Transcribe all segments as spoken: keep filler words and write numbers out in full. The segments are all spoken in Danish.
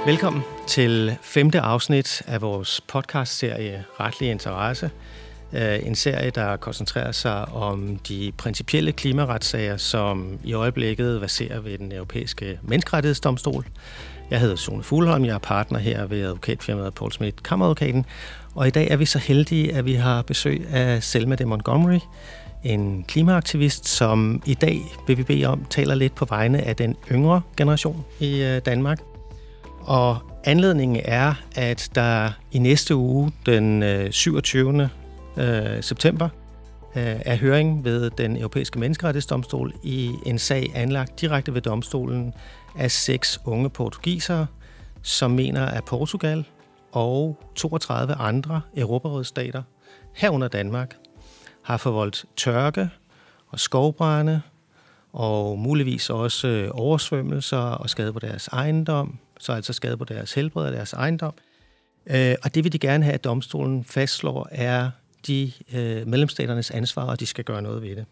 Velkommen til femte afsnit af vores podcastserie Retlig Interesse. En serie, der koncentrerer sig om de principielle klimaretssager, som i øjeblikket verserer ved den europæiske menneskerettighedsdomstol. Jeg hedder Sune Fuglholm, jeg er partner her ved advokatfirmaet Poul Schmidt Kammeradvokaten. Og i dag er vi så heldige, at vi har besøg af Selma de Montgomery, en klimaaktivist, som i dag, vil vi bede om, taler lidt på vegne af den yngre generation i Danmark. Og anledningen er, at der i næste uge, den syvogtyvende september, er høring ved den europæiske menneskerettighedsdomstol i en sag anlagt direkte ved domstolen af seks unge portugisere, som mener, at Portugal og toogtredive andre Europarådsstater, herunder Danmark, har forvoldt tørke og skovbrande og muligvis også oversvømmelser og skade på deres ejendom, så altså skade på deres helbred og deres ejendom. Og det vil de gerne have, at domstolen fastslår, er de øh, medlemsstaternes ansvar, og de skal gøre noget ved det.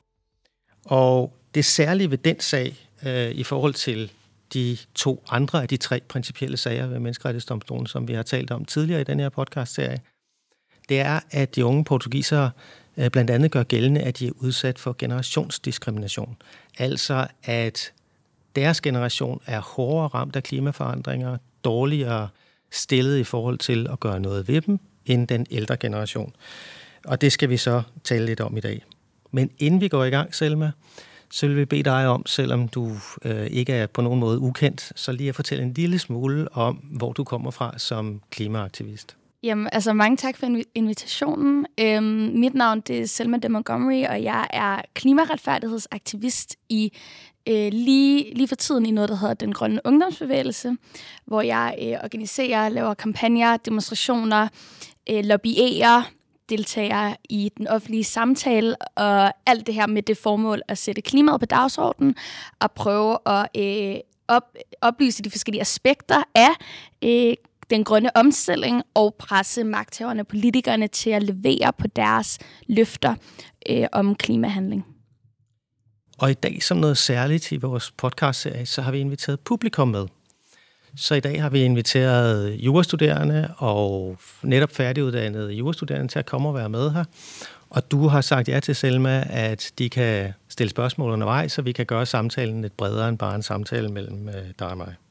Og det særlige ved den sag, øh, i forhold til de to andre af de tre principielle sager ved Menneskerettighedsdomstolen, som vi har talt om tidligere i den her podcast-serie, det er, at de unge portugisere øh, blandt andet gør gældende, at de er udsat for generationsdiskrimination. Altså, at deres generation er hårdere ramt af klimaforandringer, dårligere stillet i forhold til at gøre noget ved dem, end den ældre generation. Og det skal vi så tale lidt om i dag. Men inden vi går i gang, Selma, så vil vi bede dig om, selvom du øh, ikke er på nogen måde ukendt, så lige at fortælle en lille smule om, hvor du kommer fra som klimaaktivist. Jamen, altså mange tak for invitationen. Øhm, mit navn det er Selma de Montgomery, og jeg er klimaretfærdighedsaktivist i øh, lige, lige for tiden i noget, der hedder Den Grønne Ungdomsbevægelse, hvor jeg øh, organiserer, laver kampagner, demonstrationer, øh, lobbyerer, deltager i den offentlige samtale, og alt det her med det formål at sætte klimaet på dagsordenen og prøve at øh, op, oplyse de forskellige aspekter af øh, den grønne omstilling og presse magthaverne og politikerne til at levere på deres løfter øh, om klimahandling. Og i dag, som noget særligt i vores podcastserie, så har vi inviteret publikum med. Så i dag har vi inviteret jurastuderende og netop færdiguddannede jurastuderende til at komme og være med her. Og du har sagt ja til, Selma, at de kan stille spørgsmål undervejs, så vi kan gøre samtalen lidt bredere end bare en samtale mellem dig og mig.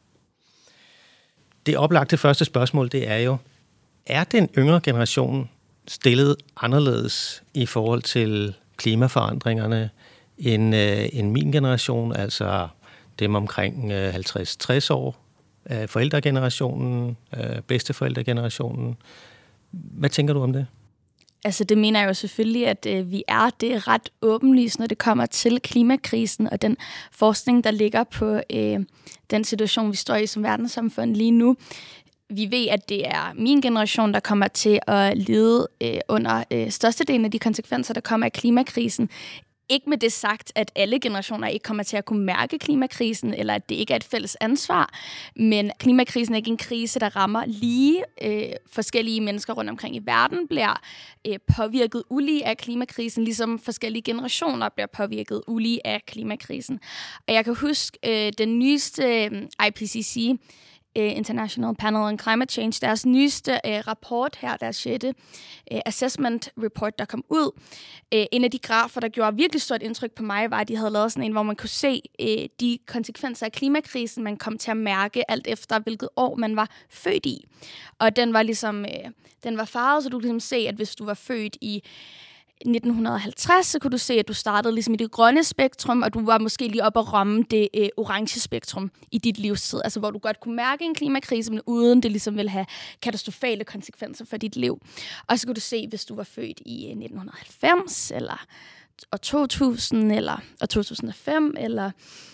Det oplagte første spørgsmål, det er jo, er den yngre generation stillet anderledes i forhold til klimaforandringerne end, end min generation, altså dem omkring halvtreds til tres år? Forældregenerationen, bedsteforældregenerationen. Hvad tænker du om det? Altså det mener jeg jo selvfølgelig, at øh, vi er det ret åbenlyst, når det kommer til klimakrisen og den forskning, der ligger på øh, den situation, vi står i som verdenssamfund lige nu. Vi ved, at det er min generation, der kommer til at lide øh, under øh, størstedelen af de konsekvenser, der kommer af klimakrisen. Ikke med det sagt, at alle generationer ikke kommer til at kunne mærke klimakrisen, eller at det ikke er et fælles ansvar, men klimakrisen er ikke en krise, der rammer lige. Øh, forskellige mennesker rundt omkring i verden bliver øh, påvirket ulige af klimakrisen, ligesom forskellige generationer bliver påvirket ulige af klimakrisen. Og jeg kan huske øh, den nyeste øh, I P C C, International Panel on Climate Change, deres nyeste øh, rapport her, deres sjette øh, assessment report, der kom ud. Øh, en af de grafer, der gjorde virkelig stort indtryk på mig, var, at de havde lavet sådan en, hvor man kunne se øh, de konsekvenser af klimakrisen, man kom til at mærke alt efter, hvilket år man var født i. Og den var ligesom, øh, den var farvet, så du kunne ligesom se, at hvis du var født i nitten halvtreds, så kunne du se, at du startede ligesom i det grønne spektrum, og du var måske lige oppe at ramme det øh, orange spektrum i dit livstid. Altså hvor du godt kunne mærke en klimakrise, men uden det ligesom ville have katastrofale konsekvenser for dit liv. Og så kunne du se, hvis du var født i nitten halvfems, eller år to tusind, eller år to tusind og fem, eller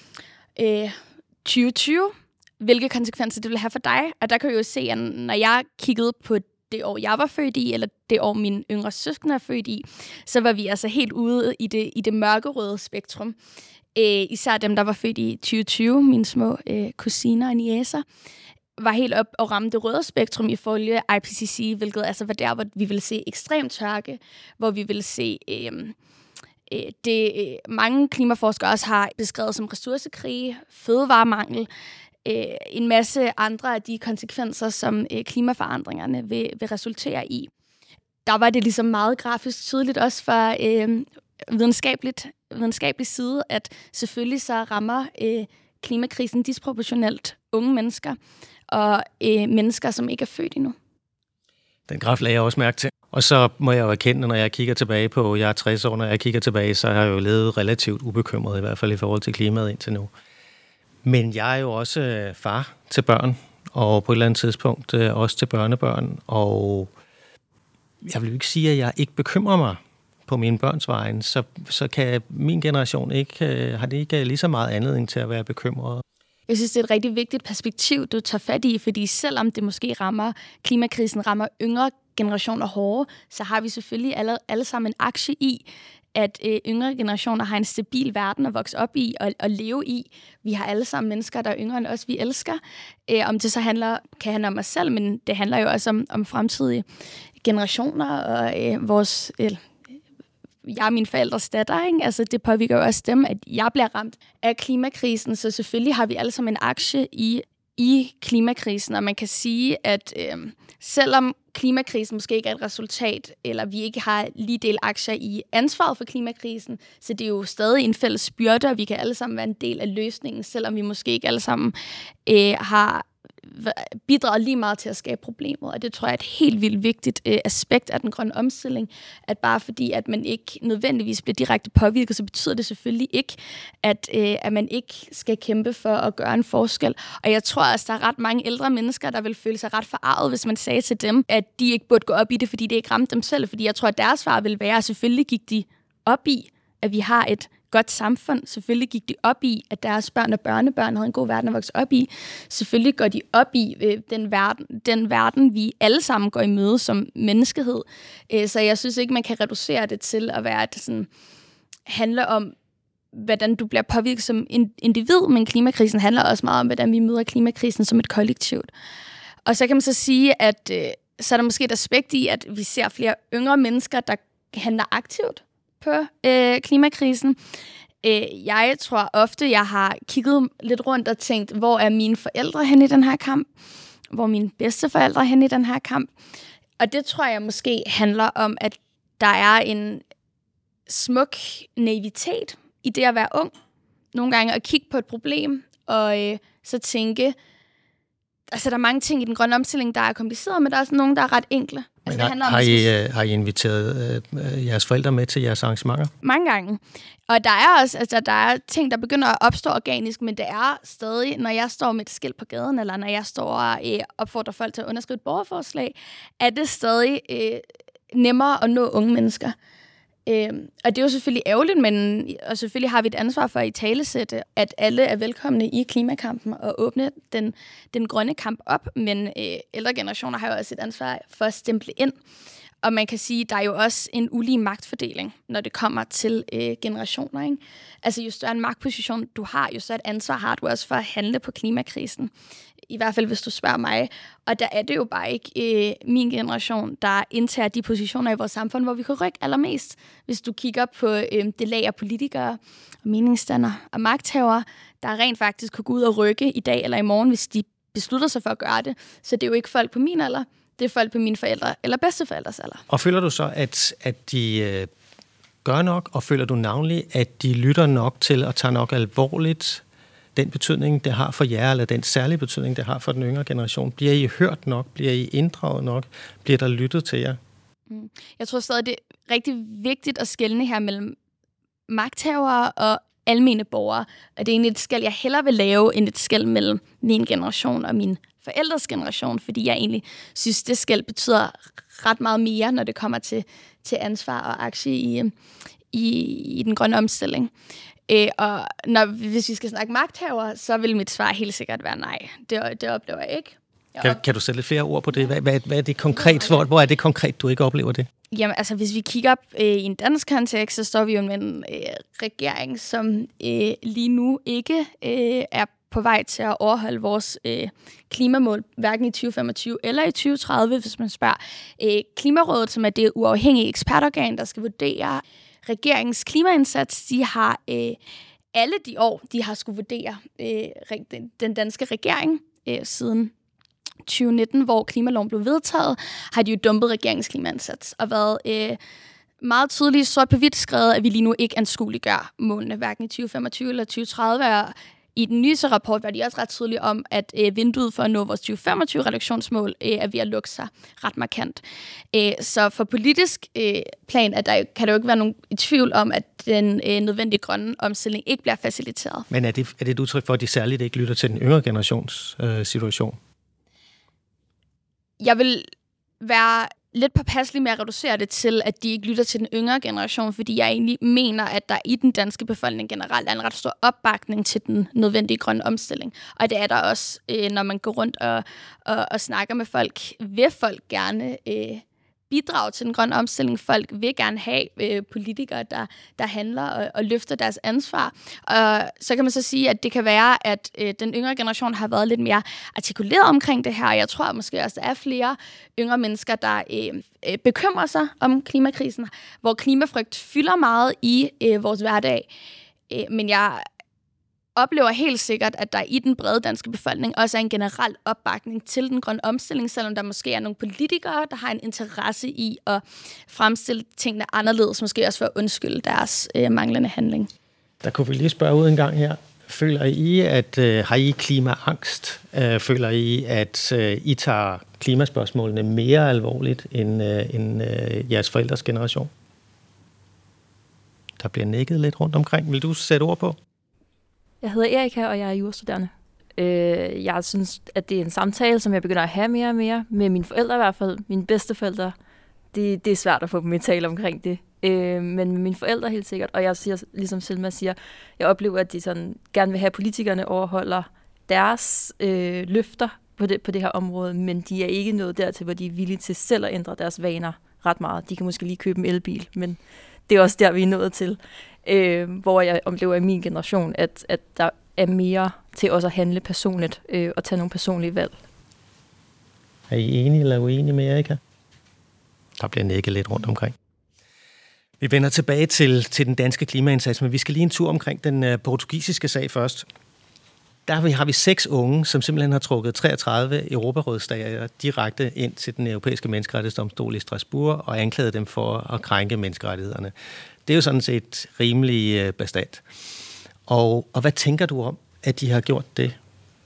øh, tyve tyve, hvilke konsekvenser det ville have for dig. Og der kan jeg jo se, at når jeg kiggede på det år, jeg var født i, eller det år, mine yngre søskende er født i, så var vi altså helt ude i det, i det mørkerøde spektrum. Æ, især dem, der var født i tyve tyve, mine små øh, kusiner og niecer, var helt op og ramte det røde spektrum ifølge I P C C, hvilket altså var der, hvor vi ville se ekstrem tørke, hvor vi ville se øh, øh, det, øh, mange klimaforskere også har beskrevet som ressourcekrige, fødevaremangel, øh, en masse andre af de konsekvenser, som øh, klimaforandringerne vil, vil resultere i. Der var det ligesom meget grafisk tydeligt også fra øh, videnskabeligt, videnskabelig side, at selvfølgelig så rammer øh, klimakrisen disproportionelt unge mennesker og øh, mennesker, som ikke er født endnu. Den graf lagde jeg også mærke til. Og så må jeg jo erkende, når jeg kigger tilbage på, jeg er tres år, når jeg kigger tilbage, så har jeg jo levet relativt ubekymret, i hvert fald i forhold til klimaet indtil nu. Men jeg er jo også far til børn, og på et eller andet tidspunkt også til børnebørn, og jeg vil jo ikke sige, at jeg ikke bekymrer mig på mine børns vegne, så, så kan min generation ikke, har det ikke lige så meget anledning til at være bekymret. Jeg synes, det er et rigtig vigtigt perspektiv, du tager fat i, fordi selvom det måske rammer, klimakrisen rammer yngre generationer hårde, så har vi selvfølgelig alle, alle sammen en aktie i, at øh, yngre generationer har en stabil verden at vokse op i og, og leve i. Vi har alle sammen mennesker, der er yngre end os, vi elsker. Øh, om det så handler, kan handle om os selv, men det handler jo også om, om fremtidige generationer og øh, vores... Øh, jeg er min forældres datter, ikke? Altså, det påvirker jo også dem, at jeg bliver ramt af klimakrisen, så selvfølgelig har vi alle sammen en aktie i, i klimakrisen, og man kan sige, at øh, selvom klimakrisen måske ikke er et resultat, eller vi ikke har lige del aktier i ansvaret for klimakrisen, så det er jo stadig en fælles byrde, og vi kan alle sammen være en del af løsningen, selvom vi måske ikke alle sammen øh, har bidrager lige meget til at skabe problemet, og det tror jeg er et helt vildt vigtigt øh, aspekt af den grønne omstilling, at bare fordi, at man ikke nødvendigvis bliver direkte påvirket, så betyder det selvfølgelig ikke, at, øh, at man ikke skal kæmpe for at gøre en forskel. Og jeg tror, at der er ret mange ældre mennesker, der vil føle sig ret forarvet, hvis man sagde til dem, at de ikke burde gå op i det, fordi det ikke ramte dem selv, fordi jeg tror, at deres svar vil være, at selvfølgelig gik de op i, at vi har et godt samfund. Selvfølgelig gik de op i, at deres børn og børnebørn havde en god verden at vokse op i. Selvfølgelig går de op i øh, den, verden, den verden, vi alle sammen går i møde som menneskehed. Øh, så jeg synes ikke, man kan reducere det til at være, at det sådan, handler om, hvordan du bliver påvirket som individ, men klimakrisen handler også meget om, hvordan vi møder klimakrisen som et kollektivt. Og så kan man så sige, at øh, så er der måske et aspekt i, at vi ser flere yngre mennesker, der handler aktivt på øh, klimakrisen. Øh, jeg tror ofte, jeg har kigget lidt rundt og tænkt, hvor er mine forældre hen i den her kamp? Hvor er mine bedsteforældre hen i den her kamp? Og det tror jeg måske handler om, at der er en smuk naivitet i det at være ung. Nogle gange at kigge på et problem, og øh, så tænke, altså der er mange ting i den grønne omstilling, der er kompliceret, men der er også nogle, der er ret enkle. Altså, har, har, I, har I inviteret øh, jeres forældre med til jeres arrangementer? Mange gange. Og der er også altså, der er ting, der begynder at opstå organisk, men det er stadig, når jeg står med et skilt på gaden, eller når jeg står og øh, opfordrer folk til at underskrive et borgerforslag, er det stadig øh, nemmere at nå unge mennesker. Øh, og det er jo selvfølgelig ærgerligt, men og selvfølgelig har vi et ansvar for at italesætte, at alle er velkomne i klimakampen og åbne den, den grønne kamp op, men øh, ældre generationer har jo også et ansvar for at stemple ind. Og man kan sige, at der er jo også en ulige magtfordeling, når det kommer til øh, generationer. Ikke? Altså jo større en magtposition du har, jo større et ansvar har du også for at handle på klimakrisen. I hvert fald, hvis du spørger mig. Og der er det jo bare ikke øh, min generation, der indtager de positioner i vores samfund, hvor vi kan rykke allermest. Hvis du kigger på øh, det lag af politikere, og meningsdannere og magthavere, der rent faktisk kunne gå ud og rykke i dag eller i morgen, hvis de beslutter sig for at gøre det. Så det er jo ikke folk på min alder, det er folk på mine forældre eller bedsteforældres alder. Og føler du så, at, at de øh, gør nok, og føler du navnlig, at de lytter nok til og tager nok alvorligt den betydning, det har for jer, eller den særlige betydning, det har for den yngre generation? Bliver I hørt nok? Bliver I inddraget nok? Bliver der lyttet til jer? Mm. Jeg tror stadig, det er rigtig vigtigt at skelne her mellem magthavere og almene borgere. Og det er egentlig et skel, jeg hellere vil lave, end et skel mellem min generation og min forældres generation, fordi jeg egentlig synes, det skel betyder ret meget mere, når det kommer til, til ansvar og aktie i, i, i den grønne omstilling. Øh, og når, hvis vi skal snakke magthavere, så vil mit svar helt sikkert være nej. Det, det oplever jeg ikke. Jeg kan, kan du sætte lidt flere ord på det? Hvad, hvad, hvad er det konkret? Hvor, hvor er det konkret, du ikke oplever det? Jamen, altså, hvis vi kigger op øh, i en dansk kontekst, så står vi jo med en øh, regering, som øh, lige nu ikke øh, er på vej til at overholde vores øh, klimamål, hverken i tyve femogtyve eller i tyve tredive, hvis man spørger øh, Klimarådet, som er det uafhængige ekspertorgan, der skal vurdere regeringens klimaindsats. De har øh, alle de år, de har skulle vurdere øh, den, den danske regering øh, siden tyve nitten, hvor klimaloven blev vedtaget, har de jo dumpet regeringens klimaindsats og været øh, meget tydeligt sort på hvidt skrevet, at vi lige nu ikke anskueliggør målene, hverken i tyve femogtyve eller tyve tredive. Og i den nyeste rapport var de også ret tydelige om, at øh, vinduet for at nå vores tyve femogtyve-reduktionsmål øh, er ved at lukke sig ret markant. Øh, så for politisk øh, plan at der, kan der jo ikke være nogen i tvivl om, at den øh, nødvendige grønne omstilling ikke bliver faciliteret. Men er det, er det et udtryk for, at de særligt ikke lytter til den yngre generations øh, situation? Jeg vil være lidt påpasselig med at reducere det til, at de ikke lytter til den yngre generation, fordi jeg egentlig mener, at der i den danske befolkning generelt er en ret stor opbakning til den nødvendige grønne omstilling. Og det er der også, øh, når man går rundt og, og, og snakker med folk, vil folk gerne øh, bidrage til den grønne omstilling. Folk vil gerne have øh, politikere, der, der handler og, og løfter deres ansvar. Og så kan man så sige, at det kan være, at øh, den yngre generation har været lidt mere artikuleret omkring det her. Jeg tror måske også, der er flere yngre mennesker, der øh, øh, bekymrer sig om klimakrisen, hvor klimafrygt fylder meget i øh, vores hverdag. Øh, men jeg oplever helt sikkert, at der i den brede danske befolkning også er en generel opbakning til den grønne omstilling, selvom der måske er nogle politikere, der har en interesse i at fremstille tingene anderledes, måske også for at undskylde deres øh, manglende handling. Der kunne vi lige spørge ud en gang her. Føler I, at øh, har I klimaangst? Øh, føler I, at øh, I tager klimaspørgsmålene mere alvorligt end, øh, end øh, jeres forældres generation? Der bliver nikket lidt rundt omkring. Vil du sætte ord på? Jeg hedder Erika, og jeg er jurastuderende. Øh, jeg synes, at det er en samtale, som jeg begynder at have mere og mere med mine forældre i hvert fald. Mine bedsteforældre. Det, det er svært at få dem i tale omkring det. Øh, men med mine forældre helt sikkert. Og jeg siger, ligesom Selma siger, jeg oplever, at de sådan gerne vil have, at politikerne overholder deres øh, løfter på det, på det her område, men de er ikke nået dertil, hvor de er villige til selv at ændre deres vaner ret meget. De kan måske lige købe en elbil, men det er også der, vi er nået til. Øh, hvor jeg oplever i min generation, at, at der er mere til også at handle personligt øh, og tage nogle personlige valg. Er I enige eller uenige med Erika? Der bliver nikket lidt rundt omkring. Vi vender tilbage til, til den danske klimaindsats, men vi skal lige en tur omkring den uh, portugisiske sag først. Der har vi seks unge, som simpelthen har trukket treogtredive Europarådsstater direkte ind til den europæiske menneskerettighedsdomstol i Strasbourg og anklaget dem for at krænke menneskerettighederne. Det er jo sådan set rimelig uh, bastant. Og, og hvad tænker du om, at de har gjort det?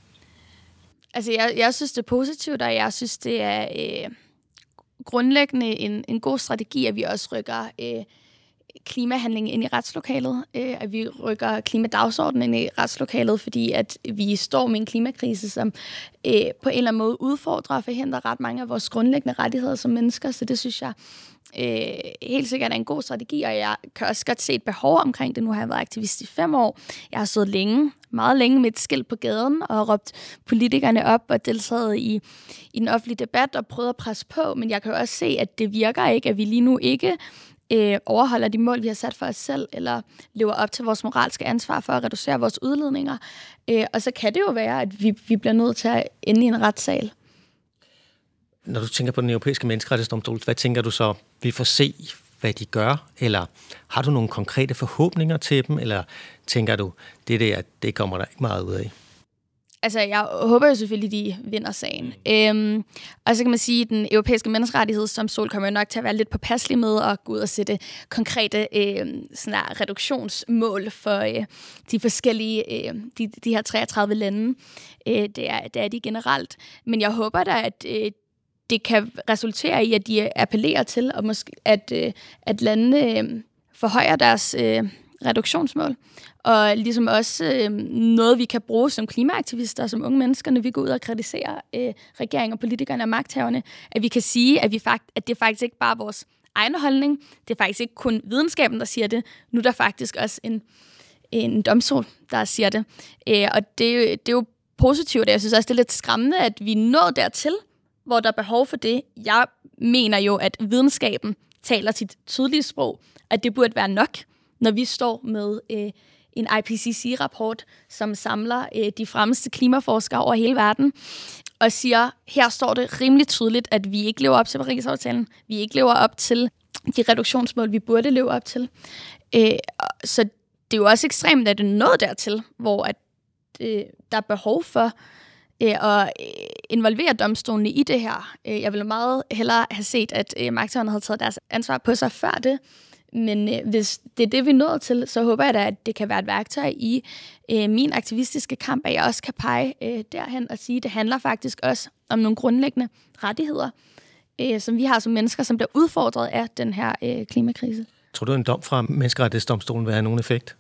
Altså, jeg, jeg synes, det er positivt, og jeg synes, det er øh, grundlæggende en, en god strategi, at vi også rykker øh, klimahandling ind i retslokalet, øh, at vi rykker klimadagsordenen ind i retslokalet, fordi at vi står med en klimakrise, som øh, på en eller anden måde udfordrer og forhindrer ret mange af vores grundlæggende rettigheder som mennesker, så det synes jeg øh, helt sikkert er en god strategi, og jeg kan også godt se et behov omkring det. Nu har jeg været aktivist i fem år. Jeg har stået længe, meget længe med et skilt på gaden og råbt politikerne op og deltaget i, i den offentlige debat og prøvet at presse på, men jeg kan jo også se, at det virker ikke, at vi lige nu ikke øh, overholder de mål, vi har sat for os selv, eller lever op til vores moralske ansvar for at reducere vores udledninger. Øh, og så kan det jo være, at vi, vi bliver nødt til at ende i en retssal. Når du tænker på den europæiske menneskerettighedsdomstol, hvad tænker du så, vi får se, hvad de gør? Eller har du nogle konkrete forhåbninger til dem? Eller tænker du, det der, det kommer der ikke meget ud af? Altså, jeg håber jo selvfølgelig, de vinder sagen. Øhm, og så kan man sige, at den europæiske menneskerettighedsdomstol kommer jo nok til at være lidt påpasselig med at gå ud og sætte konkrete øh, sådan der reduktionsmål for øh, de forskellige, øh, de, de her treogtredive lande. Øh, det, er, det er de generelt. Men jeg håber da, at øh, det kan resultere i, at de appellerer til, og måske, at, øh, at landene øh, forhøjer deres øh, reduktionsmål. Og ligesom også øh, noget, vi kan bruge som klimaaktivister, som unge mennesker, når vi går ud og kritiserer øh, regeringen og politikerne og magthaverne, at vi kan sige, at, vi fakt- at det er faktisk ikke bare vores egen holdning, det er faktisk ikke kun videnskaben, der siger det, nu er der faktisk også en, en domstol, der siger det. Øh, og det er, jo, det er jo positivt, og jeg synes også, det er lidt skræmmende, at vi når dertil, hvor der er behov for det. Jeg mener jo, at videnskaben taler sit tydelige sprog, at det burde være nok, når vi står med øh, en I P C C-rapport, som samler øh, de fremmeste klimaforskere over hele verden, og siger, her står det rimelig tydeligt, at vi ikke lever op til Parisaftalen, vi ikke lever op til de reduktionsmål, vi burde leve op til. Øh, så det er jo også ekstremt, at det er nået dertil, hvor at, øh, der er behov for øh, at involvere domstolene i det her. Jeg ville meget hellere have set, at øh, magthaverne havde taget deres ansvar på sig før det. Men øh, hvis det er det, vi er nået til, så håber jeg da, at det kan være et værktøj i øh, min aktivistiske kamp, at jeg også kan pege øh, derhen og sige, at det handler faktisk også om nogle grundlæggende rettigheder, øh, som vi har som mennesker, som bliver udfordret af den her øh, klimakrise. Tror du, en dom fra Menneskerettighedsdomstolen vil have nogen effekt?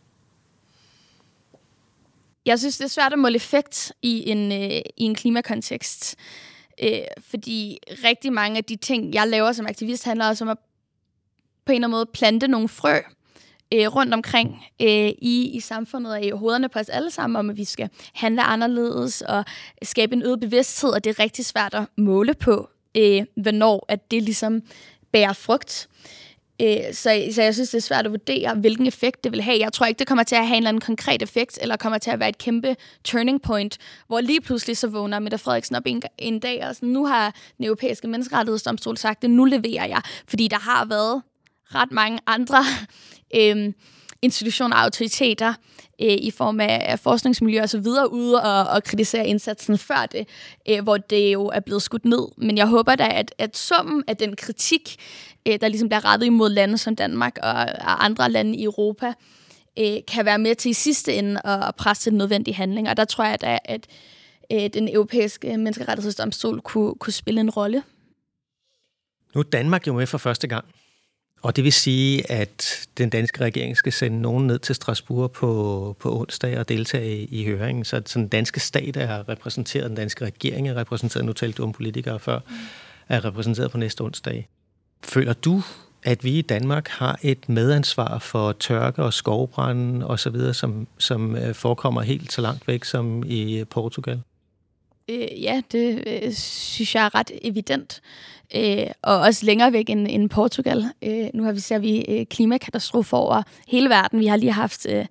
Jeg synes, det er svært at måle effekt i en, øh, i en klimakontekst, øh, fordi rigtig mange af de ting, jeg laver som aktivist, handler også om at på en eller anden måde plante nogle frø øh, rundt omkring øh, i, i samfundet og i hovederne på os alle sammen, om at vi skal handle anderledes og skabe en øget bevidsthed, og det er rigtig svært at måle på, øh, hvornår at det ligesom bærer frugt. Øh, så, så jeg synes, det er svært at vurdere, hvilken effekt det vil have. Jeg tror ikke, det kommer til at have en eller anden konkret effekt, eller kommer til at være et kæmpe turning point, hvor lige pludselig så vågner Mette Frederiksen op en, en dag, og sådan, nu har den europæiske menneskerettighedsdomstol sagt det, nu leverer jeg. Fordi der har været ret mange andre øh, institutioner og autoriteter øh, i form af, af forskningsmiljøer og så videre ude og, og kritisere indsatsen før det, øh, hvor det jo er blevet skudt ned. Men jeg håber da, at, at summen af den kritik, øh, der ligesom bliver rettet imod lande som Danmark og, og andre lande i Europa, øh, kan være med til i sidste ende at, at presse til den nødvendige handling. Og der tror jeg da, at øh, den europæiske menneskerettighedsdomstol kunne, kunne spille en rolle. Nu er Danmark jo med for første gang. Og det vil sige, at den danske regering skal sende nogen ned til Strasbourg på, på onsdag og deltage i, i høringen. Så, så den danske stat er repræsenteret, den danske regering er repræsenteret, nu talte du om politikere før, er repræsenteret på næste onsdag. Føler du, at vi i Danmark har et medansvar for tørke og skovbrænde osv., som, som forekommer helt så langt væk som i Portugal? Øh, ja, det øh, synes jeg er ret evident. Øh, og også længere væk end, end Portugal. Øh, nu har vi ser vi øh, klimakatastrofer over hele verden. Vi har lige haft øh,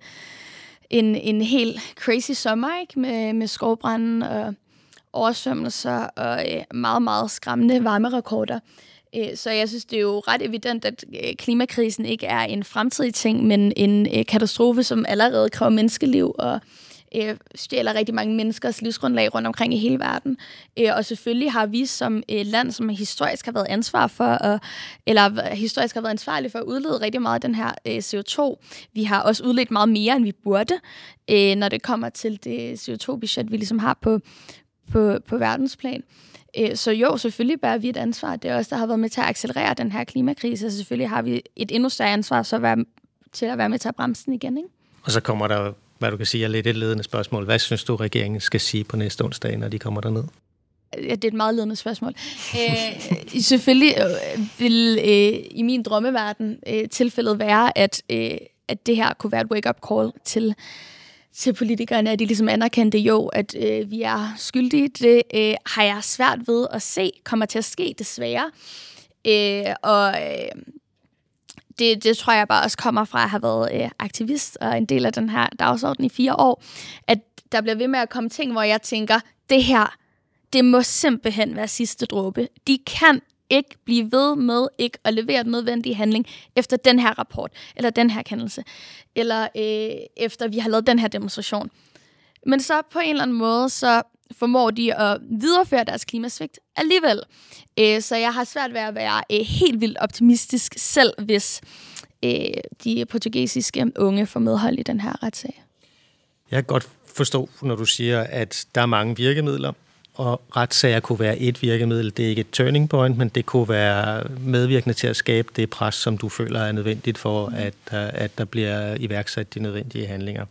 en, en helt crazy sommer, ikke? Med, med skovbranden og oversvømmelser og øh, meget, meget skræmmende varmerekorder. Øh, så jeg synes, det er jo ret evident, at øh, klimakrisen ikke er en fremtidig ting, men en øh, katastrofe, som allerede kræver menneskeliv og Øh, stjæler rigtig mange menneskers livsgrundlag rundt omkring i hele verden. Øh, og selvfølgelig har vi som et land, som historisk har været ansvar for, at, eller historisk har været ansvarlig for at udlede rigtig meget af den her øh, C O to. Vi har også udledt meget mere, end vi burde, øh, når det kommer til det C O to budget, vi ligesom har på, på, på verdensplan. Øh, så jo, selvfølgelig bærer vi et ansvar. Det er også der har været med til at accelerere den her klimakrise, og selvfølgelig har vi et endnu større ansvar så at være, til at være med til at bremse den igen, ikke? Og så kommer der hvad du kan sige er lidt et ledende spørgsmål. Hvad synes du, regeringen skal sige på næste onsdag, når de kommer derned? Ja, det er et meget ledende spørgsmål. øh, selvfølgelig øh, vil øh, i min drømmeverden øh, tilfældet være, at, øh, at det her kunne være et wake-up call til, til politikerne, at de ligesom anerkendte jo, at øh, vi er skyldige. Det øh, har jeg svært ved at se kommer til at ske, desværre. Øh, og øh, Det, det tror jeg bare også kommer fra at have været øh, aktivist og en del af den her dagsorden i fire år, at der bliver ved med at komme ting, hvor jeg tænker, det her, det må simpelthen være sidste dråbe. De kan ikke blive ved med ikke at levere den nødvendige handling efter den her rapport, eller den her kendelse, eller øh, efter vi har lavet den her demonstration. Men så på en eller anden måde, så formår de at videreføre deres klimasvigt alligevel. Så jeg har svært ved at være helt vildt optimistisk, selv hvis de portugisiske unge får medhold i den her retssag. Jeg kan godt forstå, når du siger, at der er mange virkemidler, og retssager kunne være et virkemiddel. Det er ikke et turning point, men det kunne være medvirkende til at skabe det pres, som du føler er nødvendigt for, at, at der bliver iværksat de nødvendige handlinger.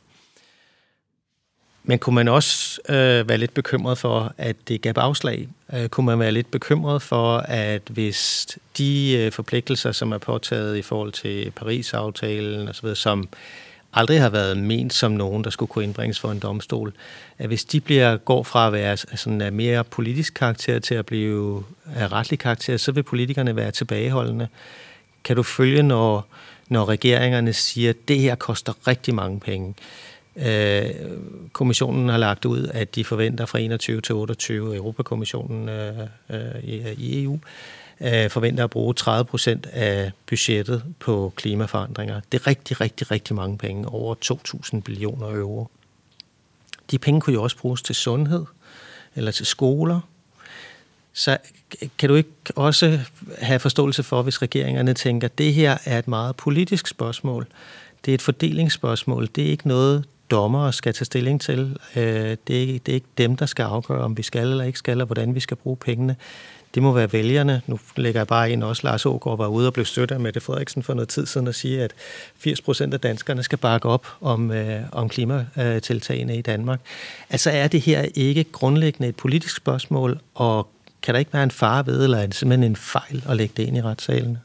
Men kunne man også øh, være lidt bekymret for, at det gav afslag? Øh, kunne man være lidt bekymret for, at hvis de øh, forpligtelser, som er påtaget i forhold til Paris-aftalen osv., som aldrig har været ment som nogen, der skulle kunne indbringes for en domstol, at hvis de bliver går fra at være sådan af mere politisk karakter til at blive af retlig karakter, så vil politikerne være tilbageholdende. Kan du følge, når, når regeringerne siger, at det her koster rigtig mange penge? Øh, kommissionen har lagt ud, at de forventer fra enogtyve til otteogtyve, Europakommissionen øh, øh, i, i E U, øh, forventer at bruge tredive procent af budgettet på klimaforandringer. Det er rigtig, rigtig, rigtig mange penge, over to tusind billioner euro. De penge kunne jo også bruges til sundhed eller til skoler. Så kan du ikke også have forståelse for, hvis regeringerne tænker, at det her er et meget politisk spørgsmål. Det er et fordelingsspørgsmål. Det er ikke noget, dommere skal tage stilling til. Det er, ikke, det er ikke dem, der skal afgøre, om vi skal eller ikke skal, og hvordan vi skal bruge pengene. Det må være vælgerne. Nu lægger jeg bare ind, også Lars Aagaard var ude og blev støttet af Mette Frederiksen for noget tid siden og sige, at firs procent af danskerne skal bakke op om, øh, om klimatiltagene i Danmark. Altså er det her ikke grundlæggende et politisk spørgsmål, og kan der ikke være en fare ved, eller er det simpelthen en fejl at lægge det ind i retssalen?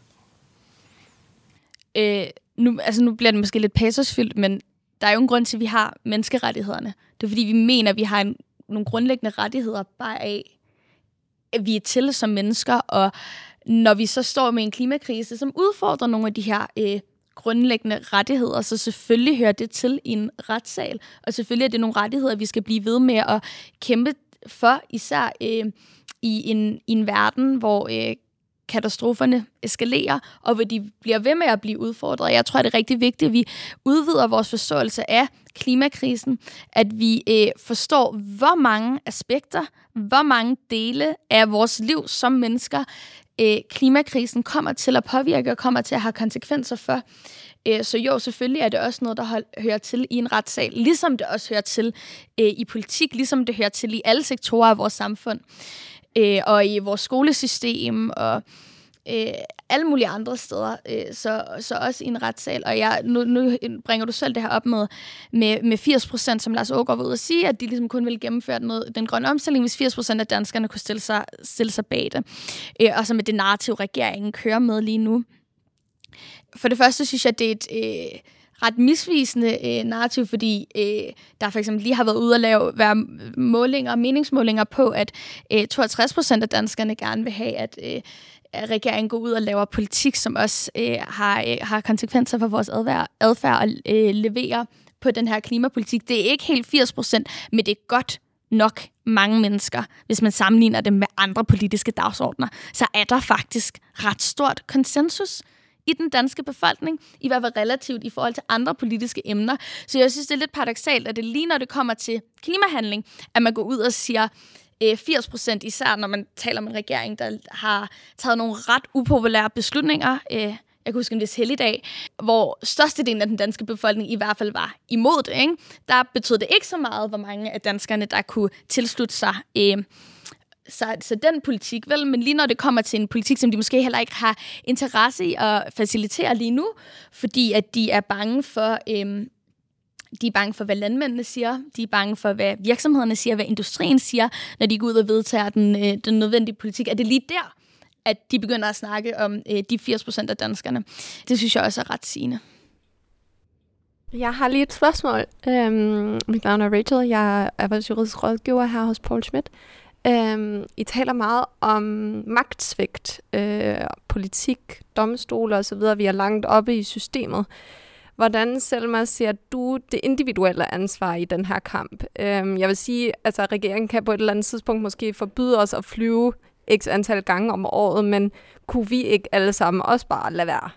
Øh, nu, altså nu bliver det måske lidt pasosfyldt, men der er jo en grund til, at vi har menneskerettighederne. Det er fordi, vi mener, at vi har en, nogle grundlæggende rettigheder bare af, at vi er til som mennesker, og når vi så står med en klimakrise, som udfordrer nogle af de her øh, grundlæggende rettigheder, så selvfølgelig hører det til i en retssal, og selvfølgelig er det nogle rettigheder, vi skal blive ved med at kæmpe for, især øh, i, en, i en verden, hvor øh, katastroferne eskalerer, og hvor de bliver ved med at blive udfordret. Jeg tror, det er rigtig vigtigt, at vi udvider vores forståelse af klimakrisen, at vi øh, forstår, hvor mange aspekter, hvor mange dele af vores liv som mennesker, øh, klimakrisen kommer til at påvirke og kommer til at have konsekvenser for. Øh, så jo, selvfølgelig er det også noget, der hold, hører til i en retssal, ligesom det også hører til øh, i politik, ligesom det hører til i alle sektorer af vores samfund, øh, og i vores skolesystem, og Øh, alle mulige andre steder, øh, så, så også i en retssal. Og jeg, nu, nu bringer du selv det her op med, med, med firs procent, som Lars Aagaard var ude at sige, at de ligesom kun ville gennemføre noget, den grønne omstilling, hvis firs procent af danskerne kunne stille sig, stille sig bag det. Øh, og så med det narrativ, regeringen kører med lige nu. For det første synes jeg, at det er et øh, ret misvisende øh, narrativ, fordi øh, der for eksempel lige har været ude at lave være målinger, meningsmålinger på, at øh, toogtres procent af danskerne gerne vil have, at øh, at regeringen går ud og laver politik, som også øh, har, øh, har konsekvenser for vores adfærd, adfærd og øh, leverer på den her klimapolitik. Det er ikke helt firs procent, men det er godt nok mange mennesker, hvis man sammenligner det med andre politiske dagsordner. Så er der faktisk ret stort konsensus i den danske befolkning, i hvert fald relativt i forhold til andre politiske emner. Så jeg synes, det er lidt paradoksalt, at det lige når det kommer til klimahandling, at man går ud og siger, firs procent, især når man taler om en regering, der har taget nogle ret upopulære beslutninger. Jeg kan huske en vis helligdag, hvor størstedelen af den danske befolkning i hvert fald var imod det. Ikke? Der betød det ikke så meget, hvor mange af danskerne, der kunne tilslutte sig så, så den politik, vel, men lige når det kommer til en politik, som de måske heller ikke har interesse i at facilitere lige nu, fordi at de er bange for øhm, De er bange for, hvad landmændene siger. De er bange for, hvad virksomhederne siger, hvad industrien siger, når de går ud og vedtager den, øh, den nødvendige politik. Er det lige der, at de begynder at snakke om øh, de firs procent af danskerne? Det synes jeg også er ret sigende. Jeg har lige et spørgsmål. Øhm, mit navn er Rachel. Jeg er vores juridisk rådgiver her hos Poul Schmidt. Øhm, I taler meget om magtsvigt, øh, politik, domstole osv. Vi er langt oppe i systemet. Hvordan, Selma, ser du det individuelle ansvar i den her kamp? Øhm, jeg vil sige, at altså, regeringen kan på et eller andet tidspunkt måske forbyde os at flyve x antal gange om året, men kunne vi ikke alle sammen også bare lade være?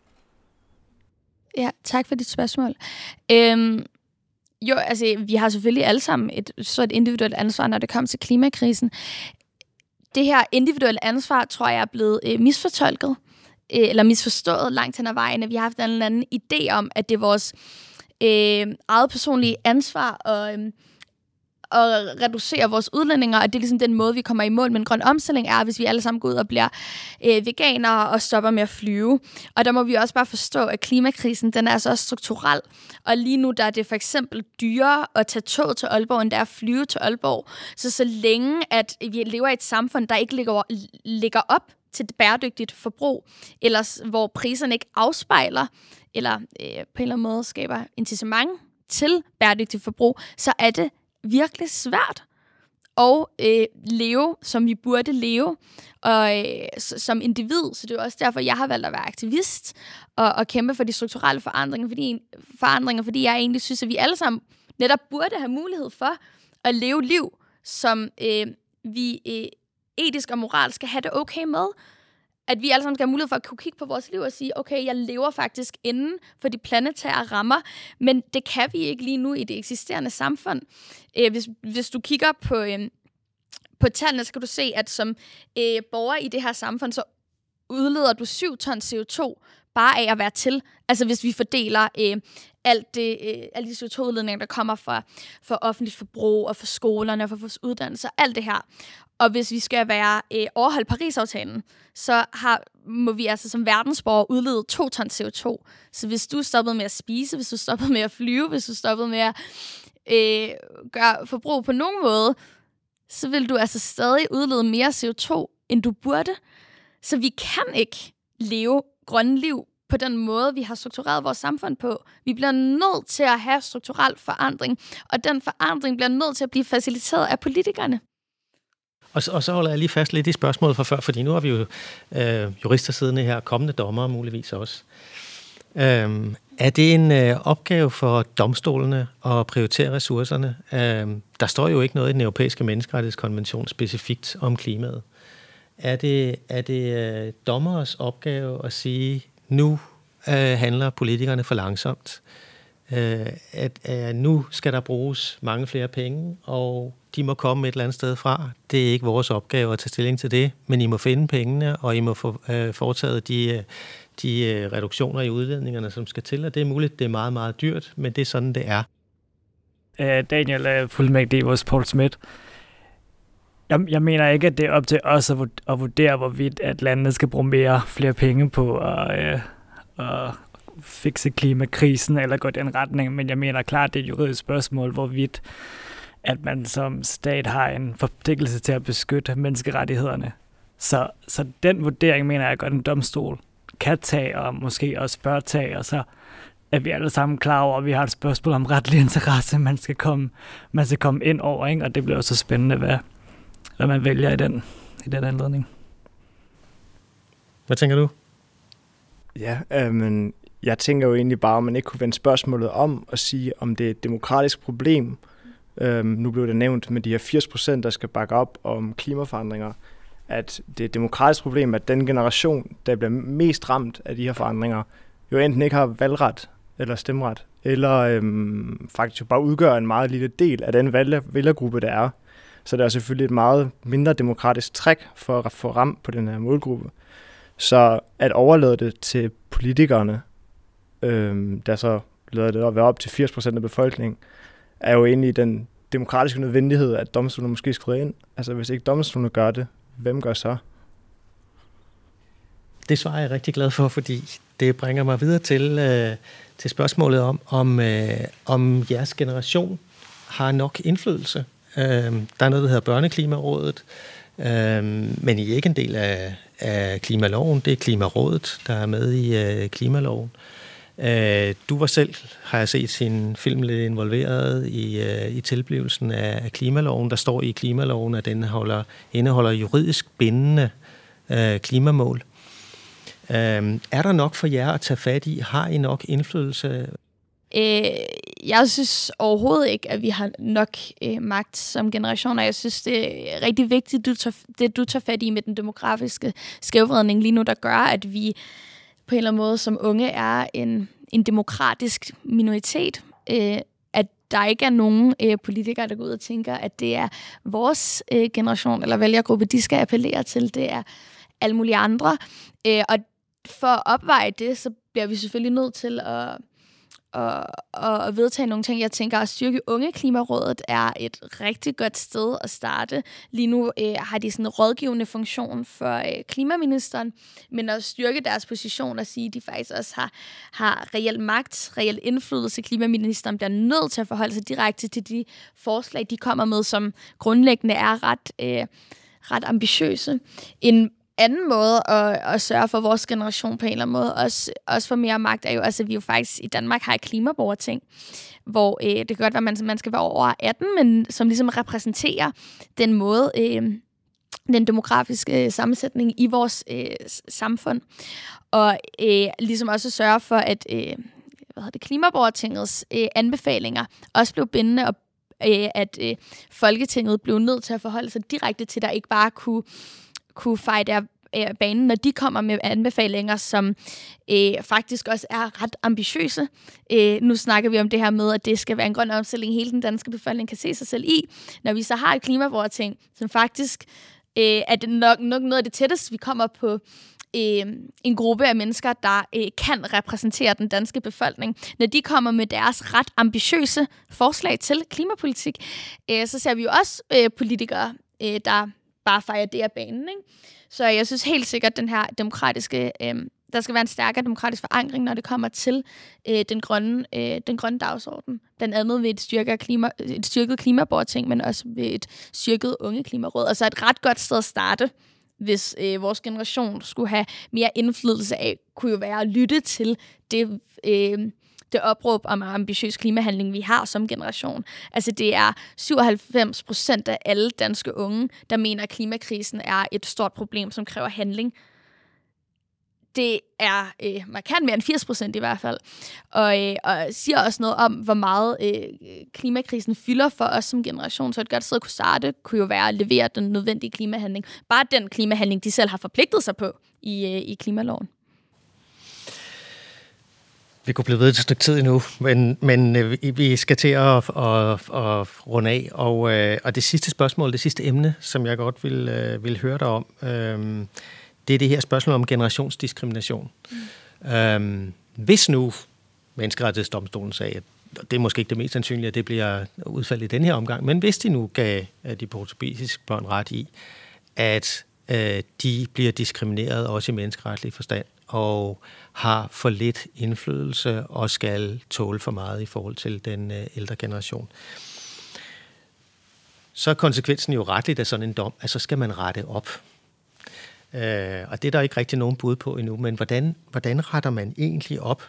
Ja, tak for dit spørgsmål. Øhm, jo, altså, vi har selvfølgelig alle sammen et så et individuelt ansvar, når det kommer til klimakrisen. Det her individuelle ansvar, tror jeg, er blevet øh, misfortolket. eller misforstået langt hen ad vejen, vi har haft en eller anden idé om, at det er vores øh, eget personlige ansvar at, øh, at reducere vores udledninger, og det er ligesom den måde, vi kommer i mål med en grøn omstilling, er, hvis vi alle sammen går ud og bliver øh, veganere og stopper med at flyve. Og der må vi også bare forstå, at klimakrisen, den er altså også strukturel, og lige nu der er det for eksempel dyrere at tage tog til Aalborg, end der er at flyve til Aalborg. Så så længe, at vi lever i et samfund, der ikke ligger, ligger op til et bæredygtigt forbrug, eller hvor priserne ikke afspejler, eller øh, på en eller anden måde skaber incitament til bæredygtigt forbrug, så er det virkelig svært at øh, leve, som vi burde leve, og øh, som individ. Så det er også derfor, jeg har valgt at være aktivist, og, og kæmpe for de strukturelle forandringer fordi, forandringer, fordi jeg egentlig synes, at vi alle sammen netop burde have mulighed for at leve liv, som øh, vi øh, etisk og moralsk skal have det okay med. at vi alle sammen skal have mulighed for at kunne kigge på vores liv og sige, okay, jeg lever faktisk inden for de planetære rammer, men det kan vi ikke lige nu i det eksisterende samfund. Øh, hvis, hvis du kigger på, øh, på tallene, så kan du se, at som øh, borger i det her samfund, så udleder du syv ton C O to bare af at være til. Altså hvis vi fordeler øh, alt det, øh, alle de C O to udledninger, der kommer fra, fra offentligt forbrug og fra skolerne og fra vores uddannelser, alt det her. Og hvis vi skal være øh, overholde Paris-aftalen, så har, må vi altså som verdensborgere udlede to ton C O to. Så hvis du stoppede med at spise, hvis du stoppede med at flyve, hvis du stoppede med at øh, gøre forbrug på nogen måde, så vil du altså stadig udlede mere C O to, end du burde. Så vi kan ikke leve grønne liv på den måde, vi har struktureret vores samfund på. Vi bliver nødt til at have strukturel forandring, og den forandring bliver nødt til at blive faciliteret af politikerne. Og så, og så holder jeg lige fast lidt i spørgsmålet fra før, fordi nu har vi jo øh, jurister siddende her, kommende dommere muligvis også. Øhm, er det en øh, opgave for domstolene at prioritere ressourcerne? Øhm, der står jo ikke noget i den europæiske menneskerettighedskonvention specifikt om klimaet. Er det, er det øh, dommeres opgave at sige, nu øh, handler politikerne for langsomt, øh, at øh, nu skal der bruges mange flere penge, og de må komme et eller andet sted fra. Det er ikke vores opgave at tage stilling til det, men I må finde pengene, og I må få øh, foretaget de, de øh, reduktioner i udledningerne, som skal til, og det er muligt, det er meget, meget dyrt, men det er sådan, det er. Uh, Daniel er fuldmægtig hos Paul Schmidt. Jeg, jeg mener ikke, at det er op til os at vurdere, hvorvidt at landene skal bruge mere flere penge på at, øh, at fikse klimakrisen eller gå i den retning, men jeg mener klart, det er et juridisk spørgsmål, hvorvidt at man som stat har en forpligtelse til at beskytte menneskerettighederne. Så, så den vurdering, mener jeg, at en domstol kan tage, og måske også bør tage, og så er vi alle sammen klar over, at vi har et spørgsmål om retlig interesse, man skal komme, man skal komme ind over, ikke? Og det bliver også spændende, hvad, hvad man vælger i den, i den anledning. Hvad tænker du? Ja, øh, men jeg tænker jo egentlig bare, om man ikke kunne vende spørgsmålet om og sige, om det er et demokratisk problem. Øh, nu blev det nævnt med de her firs procent, der skal bakke op om klimaforandringer, at det er et demokratisk problem, at den generation, der bliver mest ramt af de her forandringer, jo enten ikke har valgret eller stemmeret, eller øhm, faktisk jo bare udgør en meget lille del af den vælgergruppe, der er. Så det er selvfølgelig et meget mindre demokratisk træk for at få ramt på den her målgruppe. Så at overlade det til politikerne, øhm, der så lader det at være op til firs procent af befolkningen, er jo egentlig den demokratiske nødvendighed, at domstolene måske skrider ind. Altså hvis ikke domstolene gør det, hvem gør så? Det svar er jeg rigtig glad for, fordi det bringer mig videre til, øh, til spørgsmålet om, om, øh, om jeres generation har nok indflydelse. Øh, der er noget, der hedder Børneklimarådet, øh, men I er ikke en del af, af klimaloven. Det er Klimarådet, der er med i øh, klimaloven. Øh, du var selv, har jeg set sin film, lidt involveret i, øh, i tilblivelsen af, af klimaloven. Der står i klimaloven, at den holder, indeholder juridisk bindende øh, klimamål. Øh, er der nok for jer at tage fat i? Har I nok indflydelse? Øh, jeg synes overhovedet ikke, at vi har nok øh, magt som generation, og jeg synes, det er rigtig vigtigt, du tager, det du tager fat i med den demografiske skævvridning lige nu, der gør, at vi på en eller anden måde som unge er en, en demokratisk minoritet. Øh, at der ikke er nogen øh, politikere, der går ud og tænker, at det er vores øh, generation eller vælgergruppe, de skal appellere til. Det er alle mulige andre. Øh, og for at opveje det, så bliver vi selvfølgelig nødt til at Og, og vedtage nogle ting. Jeg tænker, at styrke Ungeklimarådet er et rigtig godt sted at starte. Lige nu øh, har de sådan en rådgivende funktion for øh, klimaministeren, men at styrke deres position og sige, at de faktisk også har, har reel magt, reel indflydelse. Klimaministeren bliver nødt til at forholde sig direkte til de forslag, de kommer med, som grundlæggende er ret, øh, ret ambitiøse. En anden måde at, at sørge for vores generation på en eller anden måde, også, også for mere magt, er jo, altså vi jo faktisk i Danmark har et klimaborgerting, hvor øh, det kan godt være, at man, man skal være over atten, men som ligesom repræsenterer den måde, øh, den demografiske øh, sammensætning i vores øh, samfund. Og øh, ligesom også sørge for, at øh, hvad hedder det, klimaborgertingets øh, anbefalinger også blev bindende, og øh, at øh, Folketinget blev nødt til at forholde sig direkte til, der ikke bare kunne kunne feje, der, øh, banen, når de kommer med anbefalinger, som øh, faktisk også er ret ambitiøse. Øh, nu snakker vi om det her med, at det skal være en grøn omstilling, hele den danske befolkning kan se sig selv i. Når vi så har et klimaborgerting, som faktisk øh, er det nok, nok noget af det tætteste, vi kommer på Øh, en gruppe af mennesker, der øh, kan repræsentere den danske befolkning. Når de kommer med deres ret ambitiøse forslag til klimapolitik, øh, så ser vi jo også øh, politikere, øh, der bare fejrer det af banen. Ikke? Så jeg synes helt sikkert, at den her demokratiske, øh, der skal være en stærkere demokratisk forankring, når det kommer til øh, den, grønne, øh, den grønne dagsorden. Blandt andet ved et styrket, klima, et styrket klimaborgerting, men også ved et styrket unge klimaråd. Altså et ret godt sted at starte, hvis øh, vores generation skulle have mere indflydelse af, kunne jo være at lytte til det, øh, det opråb om ambitiøs klimahandling, vi har som generation. Altså det er syvoghalvfems procent af alle danske unge, der mener, at klimakrisen er et stort problem, som kræver handling. Det er øh, markant mere end firs procent i hvert fald, og, øh, og siger også noget om, hvor meget øh, klimakrisen fylder for os som generation. Så et godt sted at kunne starte, kunne jo være at levere den nødvendige klimahandling. Bare den klimahandling, de selv har forpligtet sig på i, øh, i klimaloven. Vi kunne blive ved et stykke tid endnu, men, men øh, vi skal til at, at, at runde af. Og, øh, og det sidste spørgsmål, det sidste emne, som jeg godt vil, øh, vil høre dig om, øh, det er det her spørgsmål om generationsdiskrimination. Mm. Øhm, hvis nu Menneskerettighedsdomstolen sagde, at det er måske ikke det mest sandsynlige, at det bliver udfaldet i den her omgang, men hvis de nu gav de portugisiske børn ret i, at øh, de bliver diskrimineret også i menneskeretlig forstand, og har for lidt indflydelse og skal tåle for meget i forhold til den øh, ældre generation, så er konsekvensen jo retligt af sådan en dom, at så skal man rette op. Øh, og det er der ikke rigtig nogen bud på endnu, men hvordan, hvordan retter man egentlig op?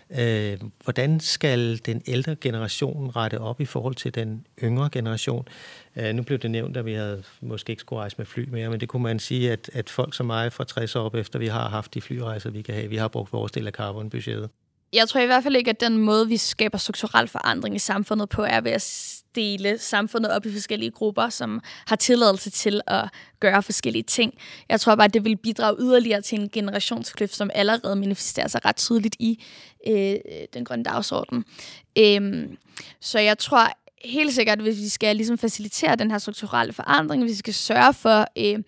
Øh, hvordan skal den ældre generation rette op i forhold til den yngre generation? Øh, nu blev det nævnt, at vi havde måske ikke skulle rejse med fly mere, men det kunne man sige, at, at folk som mig fra tres år op efter, vi har haft de flyrejser, vi kan have, vi har brugt vores del af carbonbudgettet. Jeg tror i hvert fald ikke, at den måde, vi skaber strukturel forandring i samfundet på, er ved at dele samfundet op i forskellige grupper, som har tilladelse til at gøre forskellige ting. Jeg tror bare, at det vil bidrage yderligere til en generationskløft, som allerede manifesterer sig ret tydeligt i øh, den grønne dagsorden. Øhm, så jeg tror helt sikkert, at hvis vi skal ligesom facilitere den her strukturelle forandring, hvis vi skal sørge for øh,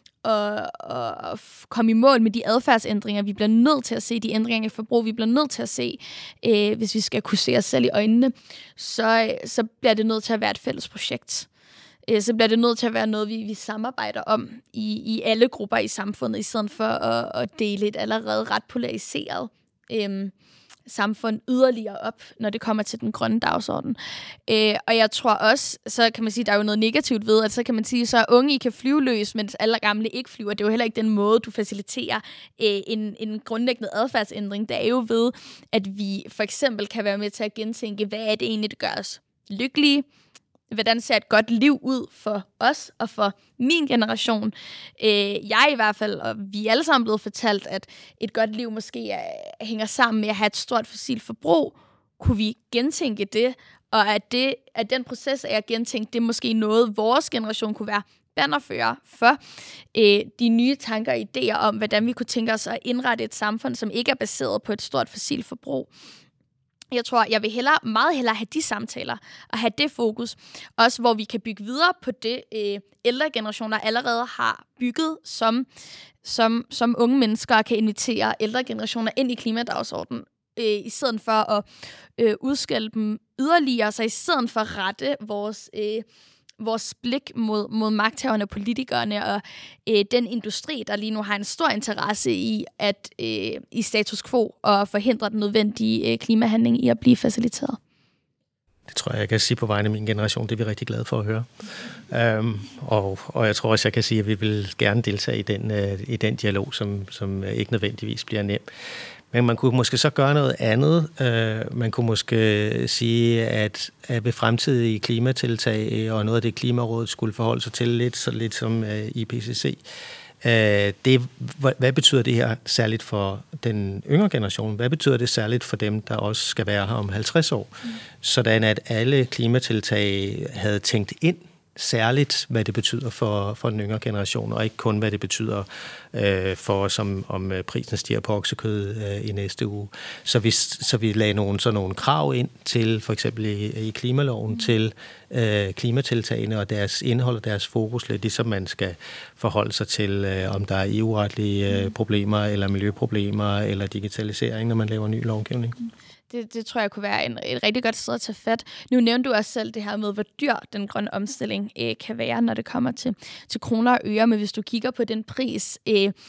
Og, og komme i mål med de adfærdsændringer, vi bliver nødt til at se, de ændringer i forbrug, vi bliver nødt til at se, øh, hvis vi skal kunne se os selv i øjnene, så, så bliver det nødt til at være et fælles projekt. Øh, så bliver det nødt til at være noget, vi, vi samarbejder om i, i alle grupper i samfundet, i stedet for at, at dele et allerede ret polariseret øh, samfund yderligere op, når det kommer til den grønne dagsorden. Øh, og jeg tror også, så kan man sige, der er jo noget negativt ved, at så kan man sige, så unge I kan flyve løs, mens alle gamle ikke flyver. Det er jo heller ikke den måde, du faciliterer øh, en, en grundlæggende adfærdsændring. Det er jo ved, at vi for eksempel kan være med til at gentænke, hvad er det egentlig, der gør os lykkelige? Hvordan ser et godt liv ud for os og for min generation? Øh, jeg i hvert fald, og vi er alle sammen blevet fortalt, at et godt liv måske er, hænger sammen med at have et stort fossilt forbrug. Kunne vi gentænke det? Og at, det, at den proces af at gentænke, det er måske noget, vores generation kunne være bannerfører for. Øh, de nye tanker og idéer om, hvordan vi kunne tænke os at indrette et samfund, som ikke er baseret på et stort fossilt forbrug. Jeg tror, jeg vil hellere, meget hellere have de samtaler og have det fokus. Også hvor vi kan bygge videre på det, øh, ældre generationer allerede har bygget som, som, som unge mennesker, og kan invitere ældre generationer ind i klimadagsordenen. Øh, I stedet for at øh, udskælde dem yderligere, så i stedet for at rette vores... Øh, vores blik mod, mod magthaverne, politikerne og øh, den industri, der lige nu har en stor interesse i at øh, i status quo og forhindre den nødvendige øh, klimahandling i at blive faciliteret. Det tror jeg, jeg kan sige på vegne af min generation. Det er vi rigtig glade for at høre. Um, og, og jeg tror også, jeg kan sige, at vi vil gerne deltage i den, uh, i den dialog, som, som ikke nødvendigvis bliver nem. Men man kunne måske så gøre noget andet. Uh, man kunne måske sige, at, at ved fremtidige klimatiltag og noget af det Klimarådet skulle forholde sig til lidt, så lidt som uh, I P C C. Uh, det, hvad, hvad betyder det her særligt for den yngre generation? Hvad betyder det særligt for dem, der også skal være her om halvtreds år? Mm. Sådan at alle klimatiltag havde tænkt ind særligt, hvad det betyder for, for den yngre generation, og ikke kun, hvad det betyder øh, for os, om, om prisen stiger på oksekød øh, i næste uge. Så vi, så vi lagde nogle, så nogle krav ind til, for eksempel i, i klimaloven, mm. til øh, klimatiltagene og deres indhold og deres fokus, lidt ligesom man skal forholde sig til, øh, om der er E U-retlige øh, problemer, eller miljøproblemer, eller digitalisering, når man laver ny lovgivning. Mm. Det, det tror jeg kunne være en, et rigtig godt sted at tage fat. Nu nævnte du også selv det her med, hvor dyr den grønne omstilling øh, kan være, når det kommer til, til kroner og øre. Men hvis du kigger på den pris, øh, øh,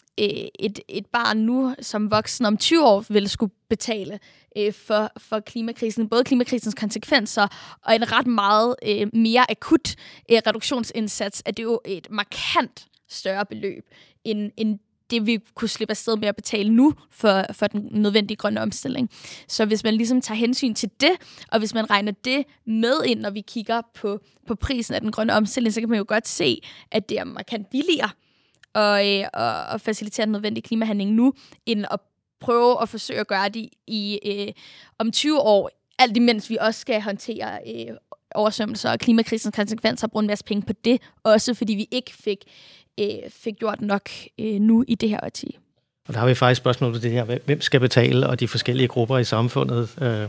et, et barn nu som voksen om tyve år vil skulle betale øh, for, for klimakrisen, både klimakrisens konsekvenser og en ret meget øh, mere akut øh, reduktionsindsats, er det jo et markant større beløb end, end det, vi kunne slippe afsted med at betale nu for, for den nødvendige grønne omstilling. Så hvis man ligesom tager hensyn til det, og hvis man regner det med ind, når vi kigger på, på prisen af den grønne omstilling, så kan man jo godt se, at det er markant billigere at, at, at facilitere den nødvendige klimahandling nu, end at prøve at forsøge at gøre det i øh, om tyve år, alt imens vi også skal håndtere øh, oversvømmelser og klimakrisens konsekvenser, og bruge en masse penge på det, også fordi vi ikke fik Øh, fik gjort nok øh, nu i det her årti. Og der har vi faktisk spørgsmål til det her, hvem skal betale, og de forskellige grupper i samfundet? Øh.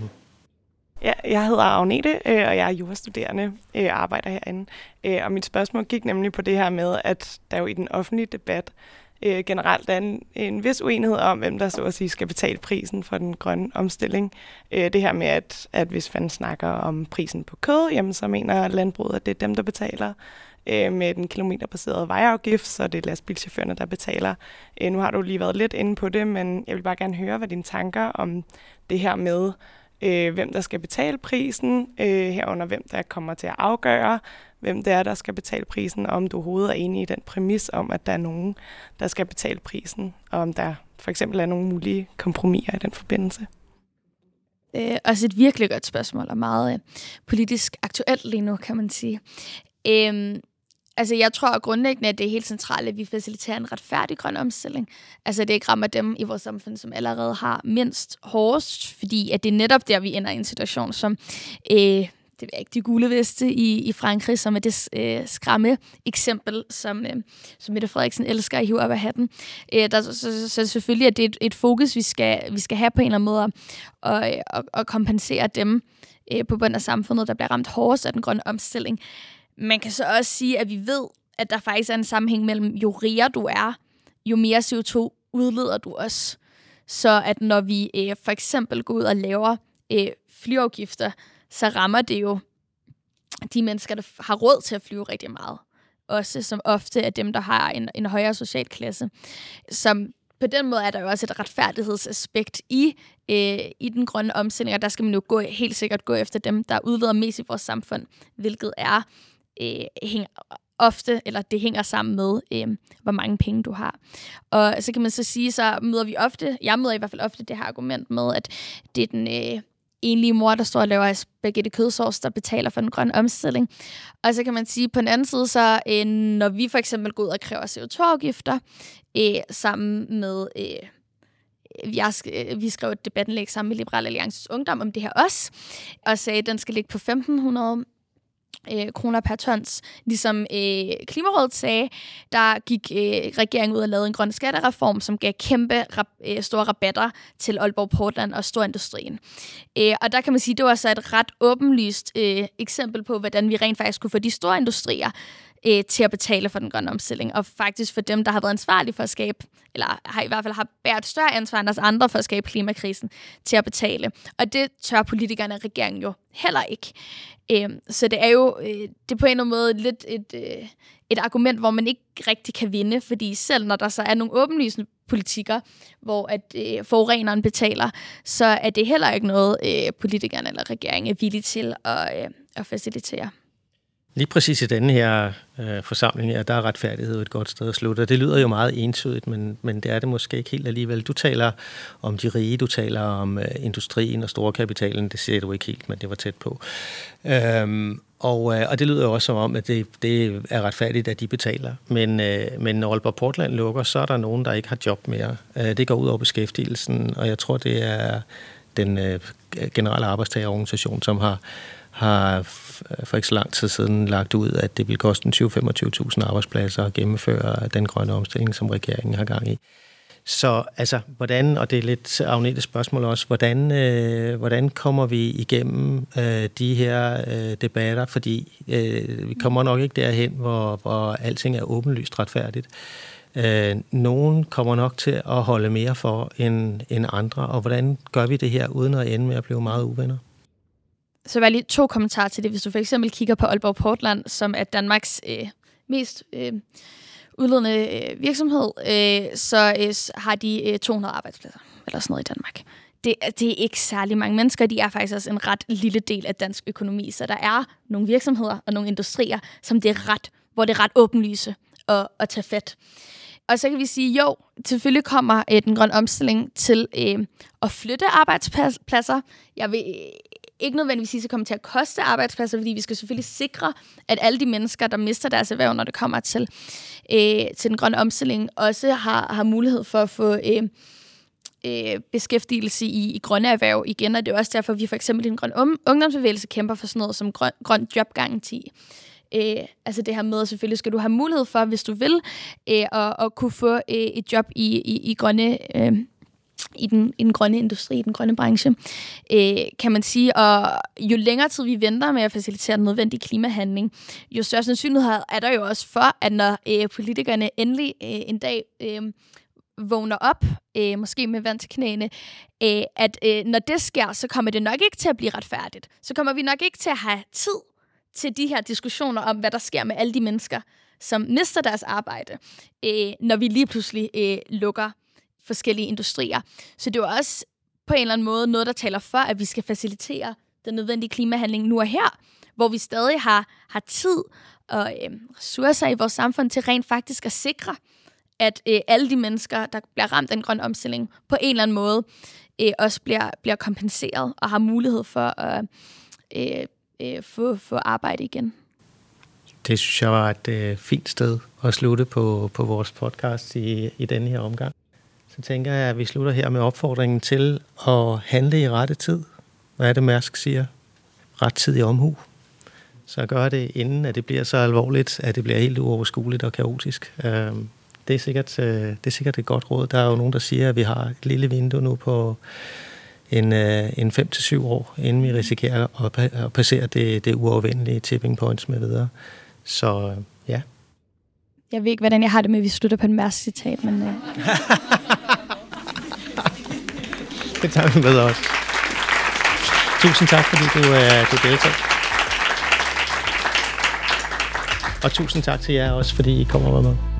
Ja, jeg hedder Agnete, øh, og jeg er jurastuderende og øh, arbejder herinde. Øh, og mit spørgsmål gik nemlig på det her med, at der jo i den offentlige debat øh, generelt er en, en vis uenighed om, hvem der så at sige skal betale prisen for den grønne omstilling. Øh, det her med, at, at hvis man snakker om prisen på kød, jamen, så mener landbruget, at det er dem, der betaler. Med den kilometerbaserede vejafgift, så det er lastbilchaufførerne, der betaler. Nu har du lige været lidt inde på det, men jeg vil bare gerne høre, hvad dine tanker om det her med, øh, hvem der skal betale prisen, øh, herunder hvem der kommer til at afgøre, hvem det er, der skal betale prisen, og om du overhovedet er enig i den præmis om, at der er nogen, der skal betale prisen, og om der for eksempel er nogle mulige kompromiser i den forbindelse. Det er også et virkelig godt spørgsmål, og meget øh, politisk aktuelt lige nu, kan man sige. Øhm, Altså, jeg tror grundlæggende, at det er helt centralt, at vi faciliterer en retfærdig grøn omstilling. Altså, det ikke rammer dem i vores samfund, som allerede har mindst hårdest, fordi at det er netop der, vi ender i en situation, som øh, det er ikke de gule veste i, i Frankrig, som er det øh, skræmme eksempel, som, øh, som Mette Frederiksen elsker at hive op af hatten. Øh, der, så, så, så selvfølgelig er det et, et fokus, vi skal, vi skal have på en eller anden måde, og, og, og kompensere dem øh, på bunden af samfundet, der bliver ramt hårdest af den grønne omstilling. Man kan så også sige, at vi ved, at der faktisk er en sammenhæng mellem, jo rigere du er, jo mere C O to udleder du også. Så at når vi øh, for eksempel går ud og laver øh, flyafgifter, så rammer det jo de mennesker, der har råd til at flyve rigtig meget. Også som ofte er dem, der har en, en højere social klasse. Som på den måde er der jo også et retfærdighedsaspekt i, øh, i den grønne omstilling, og der skal man jo gå, helt sikkert gå efter dem, der udleder mest i vores samfund, hvilket er øh, hænger ofte, eller det hænger sammen med, øh, hvor mange penge du har. Og så kan man så sige, så møder vi ofte, jeg møder i hvert fald ofte det her argument med, at det er den øh, enlige mor, der står og laver spaghetti kødsovs, der betaler for den grønne omstilling. Og så kan man sige, på den anden side, så øh, når vi for eksempel går ud og kræver C O to afgifter, øh, sammen med... Øh, Jeg, vi skrev et debatindlæg sammen med Liberal Alliances Ungdom om det her også, og sagde, at den skal ligge på femten hundrede øh, kroner per tons. Ligesom øh, Klimarådet sagde, der gik øh, regeringen ud og lavede en grøn skattereform, som gav kæmpe rab- øh, store rabatter til Aalborg Portland og storindustrien. Øh, og der kan man sige, at det var så et ret åbenlyst øh, eksempel på, hvordan vi rent faktisk kunne få de store industrier øh, til at betale for den grønne omstilling, og faktisk for dem, der har været ansvarlige for at skabe, eller har i hvert fald har bæret større ansvar end os andre for at skabe klimakrisen, til at betale. Og det tør politikerne og regeringen jo heller ikke. Øh, så det er jo øh, det er på en eller anden måde lidt et, øh, et argument, hvor man ikke rigtig kan vinde, fordi selv når der så er nogle åbenlysende politikker, hvor at øh, forureneren betaler, så er det heller ikke noget, øh, politikerne eller regeringen er villige til at, øh, at facilitere. Lige præcis i denne her øh, forsamling her, der er retfærdighed et godt sted at slutte. Det lyder jo meget entydigt, men, men det er det måske ikke helt alligevel. Du taler om de rige, du taler om øh, industrien og storkapitalen. Det siger du ikke helt, men det var tæt på. Øhm, og, øh, og det lyder jo også som om, at det, det er retfærdigt, at de betaler. Men, øh, men når Aalborg Portland lukker, så er der nogen, der ikke har job mere. Øh, det går ud over beskæftigelsen, og jeg tror, det er den øh, generelle arbejdstagerorganisation, som har har for ikke så lang tid siden lagt ud, at det vil koste tyve til femogtyve tusind arbejdspladser at gennemføre den grønne omstilling, som regeringen har gang i. Så altså, hvordan, og det er lidt Agnetes spørgsmål også, hvordan, øh, hvordan kommer vi igennem øh, de her øh, debatter, fordi øh, vi kommer nok ikke derhen, hvor, hvor alting er åbenlyst retfærdigt. Øh, nogen kommer nok til at holde mere for end, end andre, og hvordan gør vi det her, uden at ende med at blive meget uvenner? Så var lige to kommentarer til det. Hvis du for eksempel kigger på Aalborg Portland, som er Danmarks øh, mest øh, udledende øh, virksomhed, øh, så øh, har de øh, to hundrede arbejdspladser, eller sådan noget i Danmark. Det, det er ikke særlig mange mennesker, de er faktisk også en ret lille del af dansk økonomi, så der er nogle virksomheder og nogle industrier, som det er ret, hvor det er ret åbenlyse at, at tage fat. Og så kan vi sige, jo, selvfølgelig kommer øh, den grønne omstilling til øh, at flytte arbejdspladser. Jeg vil øh, ikke nødvendigvis sige, at det kommer til at koste arbejdspladser, fordi vi skal selvfølgelig sikre, at alle de mennesker, der mister deres erhverv, når det kommer til, øh, til den grønne omstilling, også har, har mulighed for at få øh, øh, beskæftigelse i, i grønne erhverv igen. Og det er også derfor, at vi for eksempel i den grønne ungdomsbevægelse kæmper for sådan noget som grøn, grøn jobgaranti. Øh, altså det her med, at selvfølgelig skal du have mulighed for, hvis du vil, øh, at, at kunne få øh, et job i, i, i, grønne, øh, i, den, i den grønne industri, i den grønne branche, øh, kan man sige. Og jo længere tid vi venter med at facilitere den nødvendige klimahandling, jo større sandsynlighed er der jo også for, at når øh, politikerne endelig øh, en dag øh, vågner op, øh, måske med vand til knæene, øh, at øh, når det sker, så kommer det nok ikke til at blive retfærdigt. Så kommer vi nok ikke til at have tid til de her diskussioner om, hvad der sker med alle de mennesker, som mister deres arbejde, øh, når vi lige pludselig øh, lukker forskellige industrier. Så det er jo også på en eller anden måde noget, der taler for, at vi skal facilitere den nødvendige klimahandling nu og her, hvor vi stadig har, har tid og øh, ressourcer i vores samfund til rent faktisk at sikre, at øh, alle de mennesker, der bliver ramt af den grønne omstilling, på en eller anden måde øh, også bliver, bliver kompenseret og har mulighed for at øh, øh, få, få arbejde igen. Det synes jeg var et øh, fint sted at slutte på, på vores podcast i, i denne her omgang. Så tænker jeg, at vi slutter her med opfordringen til at handle i rette tid. Hvad er det, Mærsk siger? Rettidig omhu. Så gør det, inden at det bliver så alvorligt, at det bliver helt uoverskueligt og kaotisk. Det er sikkert, det er sikkert et godt råd. Der er jo nogen, der siger, at vi har et lille vindue nu på en, en fem til syv år, inden vi risikerer at passere det, det uovervindelige tipping points med videre. Så ja. Jeg ved ikke, hvordan jeg har det med, at vi slutter på en Mærsk-citat, men... Uh... det tager vi med os. Tusind tak, fordi du, uh, du deltager. Og tusind tak til jer også, fordi I kommer med.